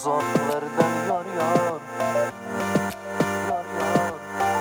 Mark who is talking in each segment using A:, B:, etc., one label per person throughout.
A: Uzaklardan yar yar, yar yar.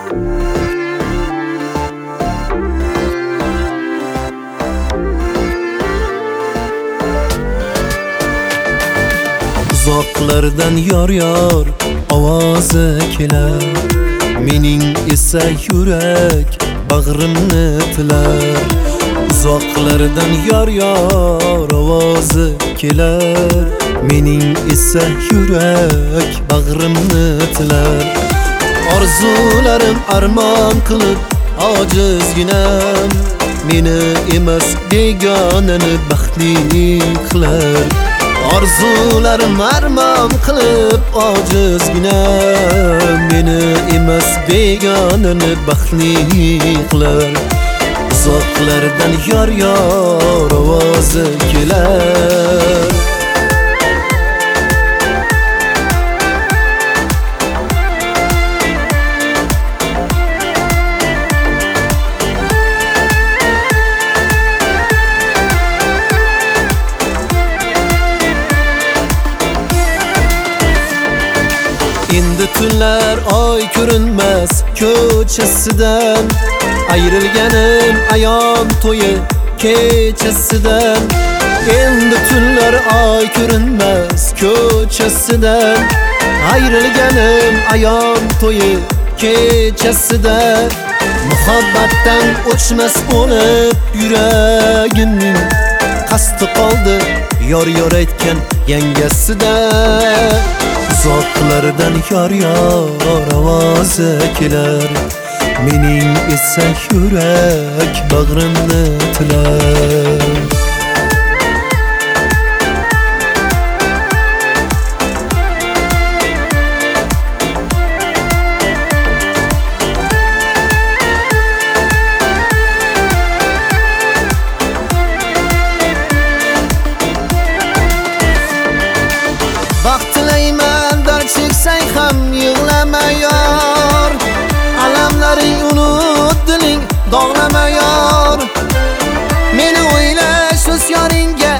B: Uzaklardan yar yar ovozi kelar, mening esa yurek bag'rimni tilar. Uzaklardan yar yar ovozi kelar, mening esa yurek bag'rimni tilar. Orzularim armon qilib ojizginam, meni emas begonani baxtli qilar. Orzularim armon qilib ojizginam, meni emas begonani baxtli qilar. Uzaklardan yar yar ovozi kelar. Endi tunlar oy ko'rinmas ko'chasidan, ayrilganim ayon to'yi kechasidan. Endi tunlar oy ko'rinmas ko'chasidan, ayrilganim ayon to'yi kechasidan. Muhabbatdan o'chmas bo'lib yuragimning qasdi qoldi yor yor aytgan yangasida. Uzaklardan yar yar ovozi kelar, mening esa yurek bag'rimni tilar. Baxt tilayman, dard cheksang ham yig'lama yor. Alamlaring unut, diling dog'lama yor. Meni o'ylash o'z yoringga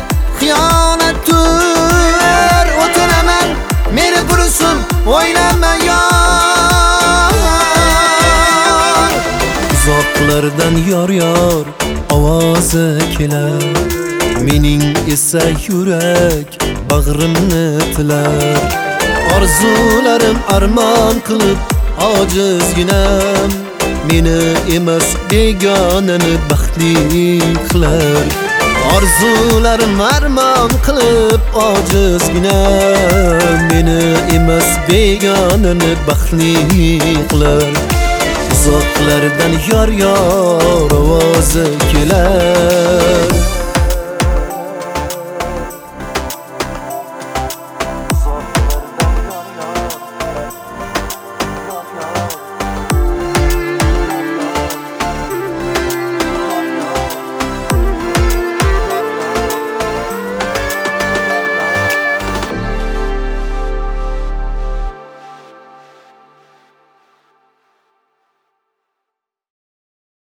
B: xiyonatdir. O'tiraman meni burusun o'ylama yor. Uzaklardan yar yar ovozi kelar, mening esa yurek bag'rimni tilar. Orzularim armon qilib ojizginam, meni emas begonani baxtli qilar. Orzularim armon qilib ojizginam, meni emas begonani baxtli qilar. Uzaklardan yar yar ovozi kelar.